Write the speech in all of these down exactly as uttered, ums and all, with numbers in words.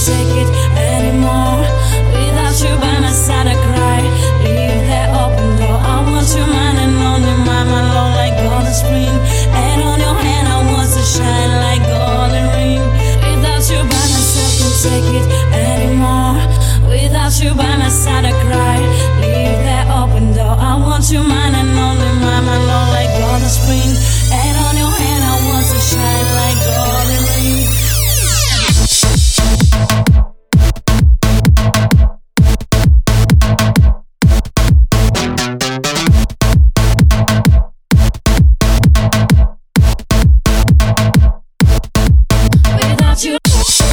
take it anymore. Without you by my side I cry. Leave that open door. I want you mine and only mine, my love like golden spring. And on your hand I want to shine like golden ring. Without you by my side can't take it anymore. Without you by my side I cry. Leave that open door. I want you mine and only mine, my love like golden spring. And on your hand I want to shine like golden ring. Without you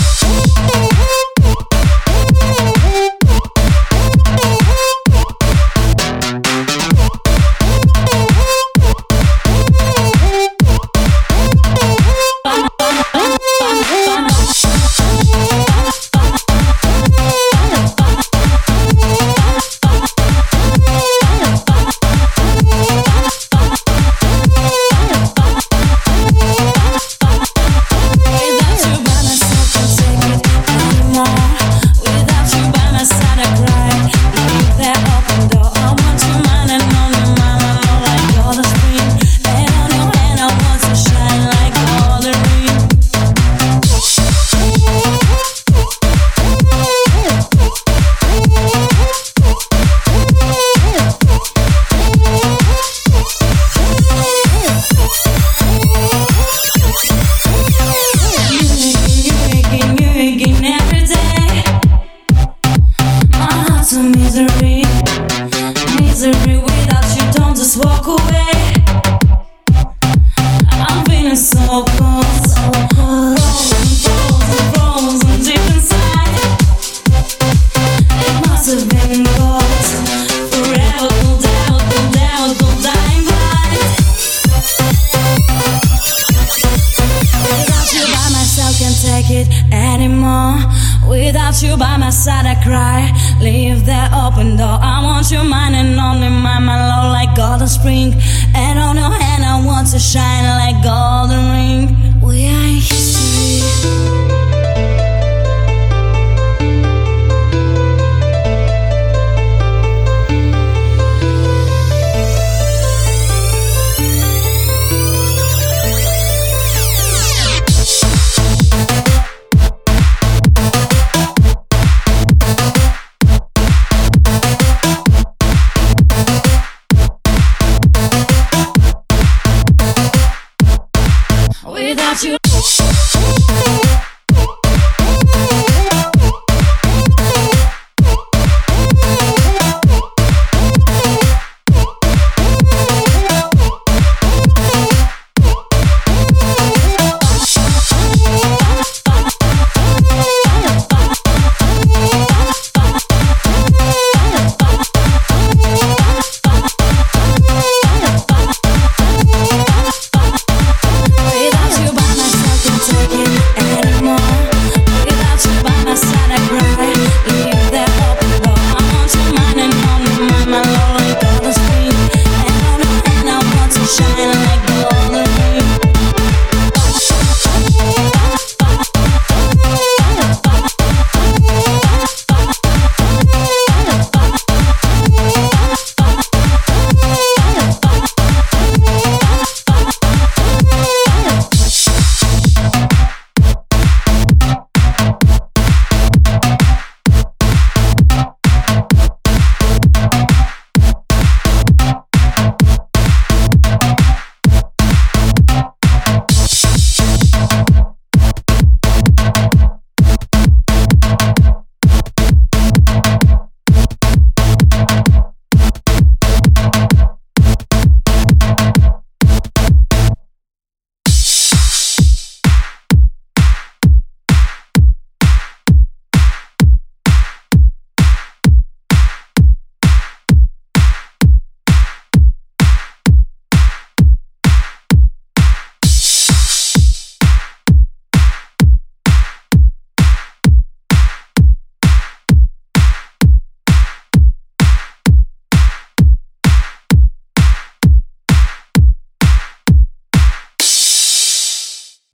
misery, misery without you, don't just walk away. I'm feeling so cold, so cold, frozen, frozen deep inside. It must have been gold, forever, gold out, gold out, gold dying blind. Without you by myself, can't take it anymore. Without you by my side I cry. Leave that open door. I want you mine and only mine, my love like golden spring. And on your hand I want to shine like golden ring. We are in history.